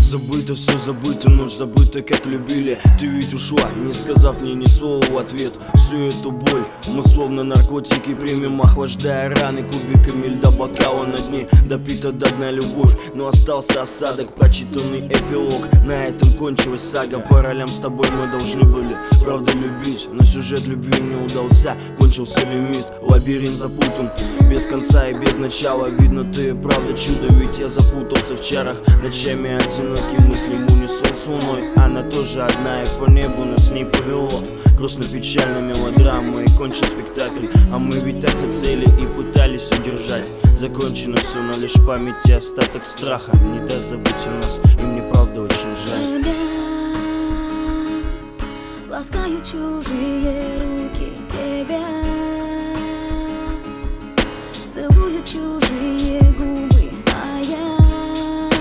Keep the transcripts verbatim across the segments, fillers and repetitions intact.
Забыто, все забыто, ночь забыта, как любили. Ты ведь ушла, не сказав мне ни слова в ответ. Всю эту боль мы словно наркотики примем, охлаждая раны кубиками льда бокала на дне. Допита до дна любовь, но остался осадок, прочитанный эпилог. На этом кончилась сага, по ролям с тобой мы должны были, правда, любить, но сюжет любви не удался. Кончился лимит, лабиринт запутан, без конца и без начала. Видно, ты правда чудо, ведь я запутался в чарах. Ночами одинокий, мысли в унисон с луной. Она тоже одна, и по небу нас не повело. Грустно-печально мелодрама и кончен спектакль. А мы ведь так хотели и пытались удержать. Закончено все, но лишь памяти остаток страха. Не дай забыть о нас, и мне правда очень жаль. Тебя ласкают чужие руки, тебя целуют чужие губы, а я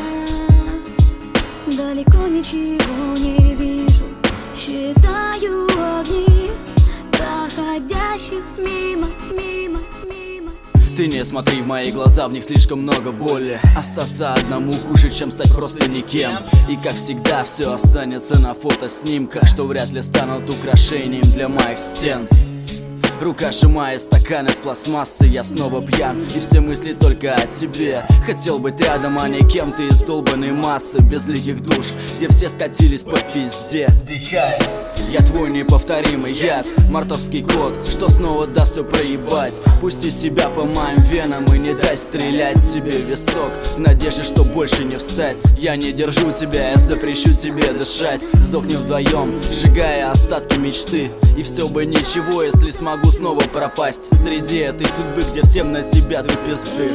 далеко ничего не вижу. Считаю огни проходящих мимо, мимо, мимо. Ты не смотри в мои глаза, в них слишком много боли. Остаться одному хуже, чем стать просто никем. И как всегда все останется на фотоснимках, что вряд ли станут украшением для моих стен. Рука сжимает стакан из пластмассы, я снова пьян, и все мысли только о тебе. Хотел быть рядом, а не кем-то из долбанной массы безликих душ, где все скатились по пизде. Дыхай, я твой неповторимый яд, мартовский кот, что снова даст все проебать. Пусти себя по моим венам и не дай стрелять себе в висок, в надежде, что больше не встать. Я не держу тебя, я запрещу тебе дышать. Сдохнем вдвоем, сжигая остатки мечты. И все бы ничего, если смогу снова пропасть среди этой судьбы, где всем на тебя ты пизды.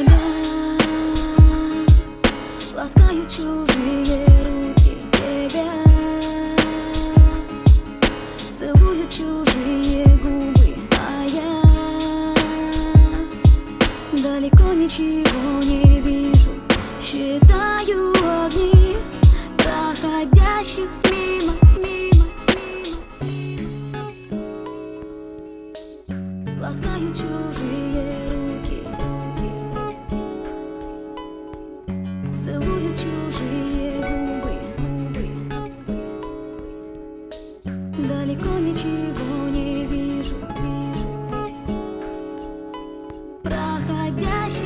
Ласкают чужие руки, тебя целуют чужие губы, а я далеко ничего не вижу. Считаю огни проходящих мимо, мимо, мимо. Ласкают чужие руки, целуют чужие губы, далеко ничего не вижу, вижу. Проходящий